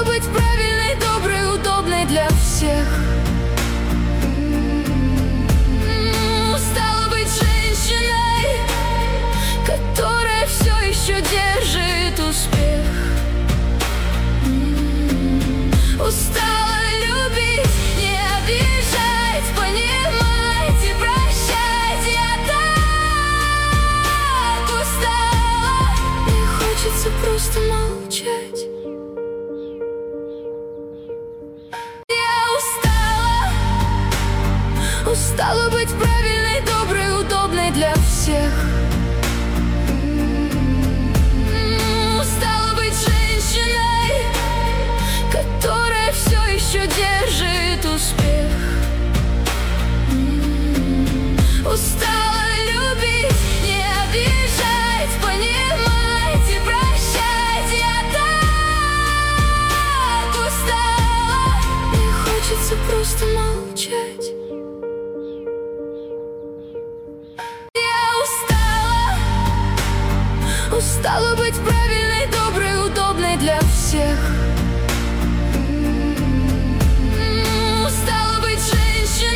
Устала быть правильной, доброй, удобной для всех. Устала быть женщиной, которая все еще держит успех. Устала любить, не обижать, понимать и прощать. Я так устала, мне хочется просто молчать. Устала быть правильной, доброй, удобной для всех. Устала быть женщиной, которая все еще держит успех. Устала любить, не обижать, понимать и прощать. Я так устала, мне хочется просто молчать. Устала быть правильной.